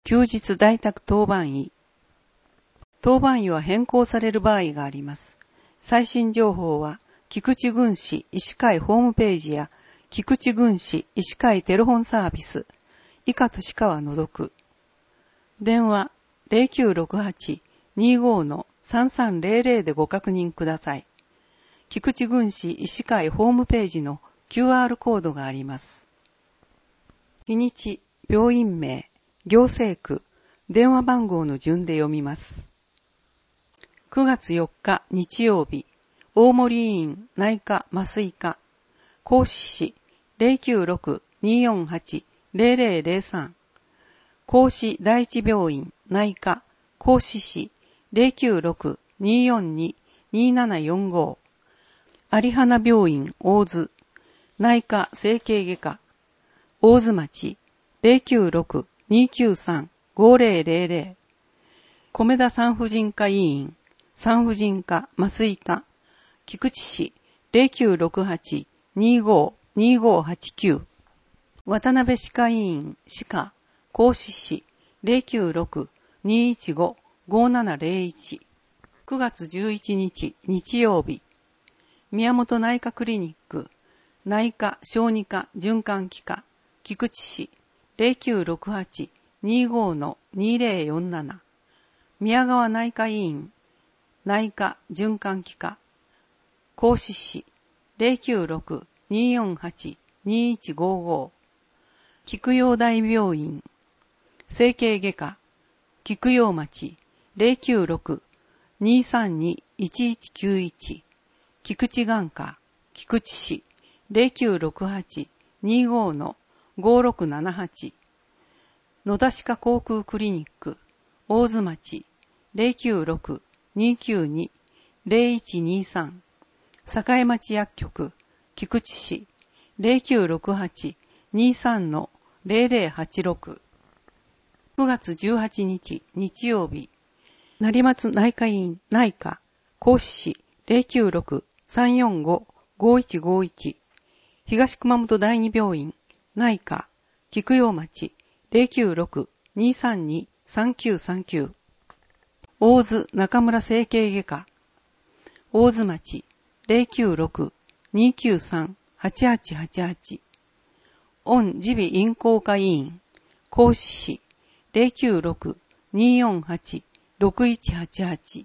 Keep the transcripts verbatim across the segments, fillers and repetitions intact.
休日在宅当番医。当番医は変更される場合があります。最新情報は、菊池郡市医師会ホームページや、菊池郡市医師会テレフォンサービス、以下としかは除く。電話 ゼロきゅうろくはち にーごー のさんさんゼロゼロでご確認ください。菊池郡市医師会ホームページの キューアール コードがあります。日にち、病院名、行政区、電話番号の順で読みます。くがつよっか日曜日、大森医院内科麻酔科、甲子市 ゼロきゅうろく にーよんはち ゼロゼロゼロさん、甲子第一病院内科甲子市 ゼロきゅうろく にーよんに にーななよんご、有花病院大津内科整形外科大津町 ゼロきゅうろく にーきゅうさん ごゼロゼロゼロ、米田産婦人科医院産婦人科麻酔科菊池市 ゼロきゅうろくはち にーごー にーごーはちきゅう、渡辺歯科医院歯科甲子市 ゼロきゅうろく にーいちご ごーななゼロいち、くがつじゅういちにち日曜日、宮本内科クリニック内科小児科循環器科菊池市 ゼロきゅうろくはち にーごー にーゼロよんなな、宮川内科医院内科循環器科甲子市 ゼロきゅうろく にーよんはち にーいちごーご、菊陽大病院整形外科菊陽町 ゼロきゅうろく にーさんに いちいちきゅういち、菊池眼科菊池市 ゼロきゅうろくはち にーごー ごーろくななはち、野田歯科航空クリニック大津町 ゼロきゅうろく にーきゅうに ゼロいちにーさん、栄町薬局菊池市 ゼロきゅうろくはち にーさん ゼロゼロはちろく、くがつじゅうはちにち日曜日、成松内科医院内科甲子市 ゼロきゅうろく さんよんご ごいちごいち、東熊本第二病院内科菊陽町 ゼロきゅうろく にーさんに さんきゅうさんきゅう、大津中村整形外科大津町 ゼロきゅうろく にーきゅうさん はちはちはちはち、御耳鼻咽喉科医院甲子市 ゼロきゅうろく にーよんはち ろくいちはちはち、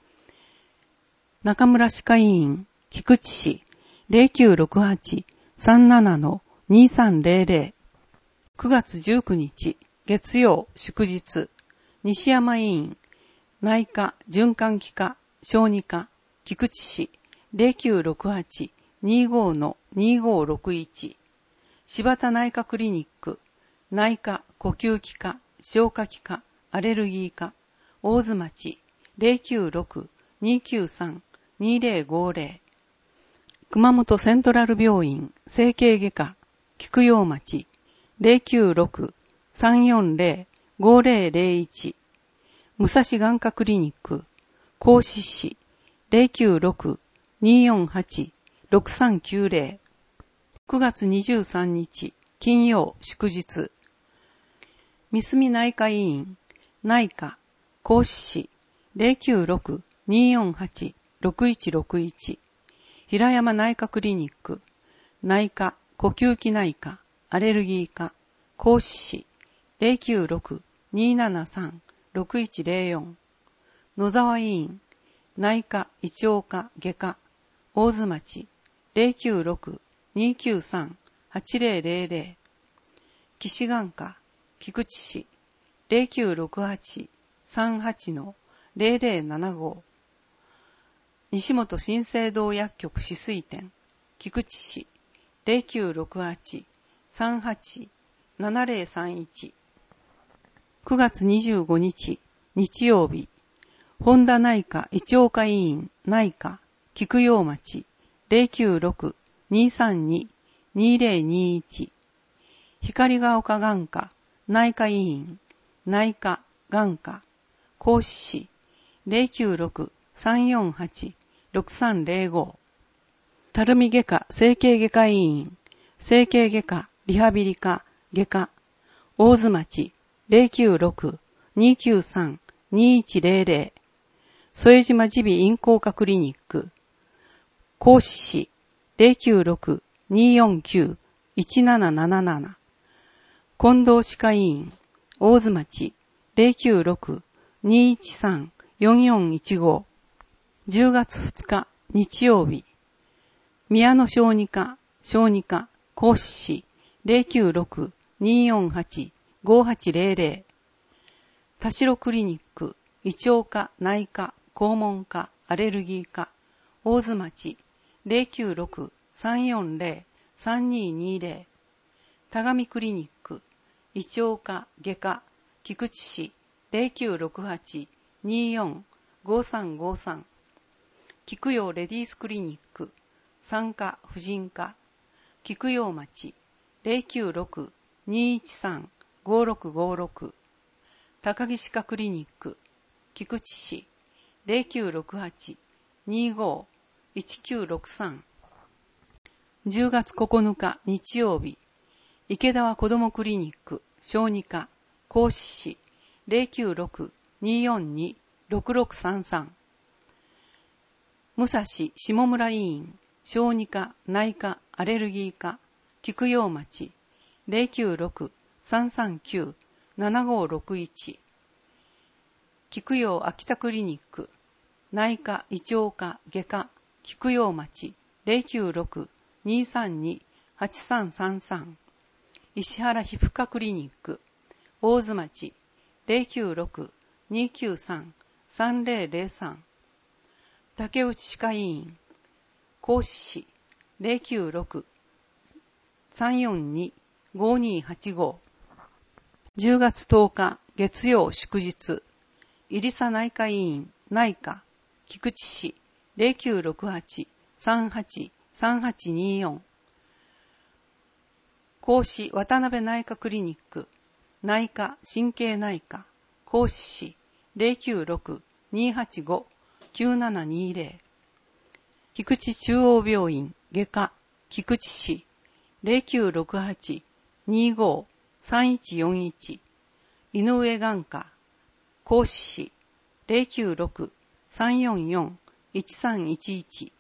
中村歯科医院菊池市 ゼロきゅうろくはち さんなな にーさんゼロゼロ、くがつじゅうくにち月曜祝日、西山医院内科循環器科小児科菊池市 ゼロきゅうろくはち にーごー にーごーろくいち、柴田内科クリニック内科呼吸器科消化器科アレルギー科大津町 ゼロきゅうろく にーきゅうさん にーゼロごゼロ、熊本セントラル病院整形外科菊陽町 ゼロきゅうろく さんよんゼロ ごゼロゼロいち、武蔵眼科クリニック甲子市 ゼロきゅうろく にーよんはち ろくさんきゅうゼロ、くがつにじゅうさんにち金曜祝日、三隅内科医院内科甲子市 ゼロきゅうろく にーよんはち ろくいちろくいち、平山内科クリニック内科呼吸器内科アレルギー科甲子市 ゼロきゅうろく にーななさん ろくいちゼロよん、野沢医院内科胃腸科外科大津町 ゼロきゅうろく にーきゅうさん はちゼロゼロゼロ、岸眼科菊池市 ゼロきゅうろくはち さんはち ゼロゼロななご、西本新生堂薬局止水店菊池市 ゼロきゅうろくはち さんはち ななゼロさんいち、くがつにじゅうごにち日曜日、本田内科胃腸科医院内科菊陽町 ゼロきゅうろく にーさんに にーゼロにいち、光が丘眼科内科医院内科眼科甲子市 ゼロきゅうろく さんよんはち ろくさんゼロご、垂水外科整形外科医院整形外科リハビリ科外科大津町ゼロきゅうろく にきゅうさん にいちゼロゼロ 添島耳鼻咽喉科クリニック甲子市 ゼロきゅうろく によんきゅう いちななななな 近藤歯科医院大津町 ゼロきゅうろく にいちさん よんよんいちご じゅうがつふつか日曜日宮野小児科小児科甲子市 ゼロきゅうろく によんはち ごはちゼロゼロ 田代クリニック胃腸科内科肛門科アレルギー科大津町 ゼロきゅうろく さんよんゼロ さんににゼロ 田上クリニック胃腸科外科菊池市 ゼロきゅうろくはち によん ごさんごさん 菊陽レディースクリニック産科婦人科菊陽町 ゼロきゅうろく にいちさん ごろくごろく 高木歯科クリニック菊池市 ゼロきゅうろくはち にご いちきゅうろくさん じゅうがつここのか日曜日池田は子どもクリニック小児科甲子市 ゼロきゅうろく によんに ろくろくさんさん 武蔵下村医院小児科内科アレルギー科菊陽町 ゼロきゅうろく さんさんきゅう ななごろくいち 菊陽秋田クリニック内科胃腸科外科菊陽町 ゼロきゅうろく にさんに はちさんさんさん 石原皮膚科クリニック大津町 ゼロきゅうろく にきゅうさん さんゼロゼロさん 竹内歯科医院甲子市 ゼロきゅうろく さんよんに ごにはちご じゅうがつとおか月曜祝日入佐内科医院内科菊池市 ゼロきゅうろくはち さんはち さんはちによん 甲子渡辺内科クリニック内科神経内科甲子市 ゼロきゅうろく にはちご きゅうななにゼロ 菊池中央病院外科菊池市 ゼロきゅうろくはち にご さんいちよんいち 井上眼科甲子市 ゼロきゅうろく さんよんよん いちさんいちいち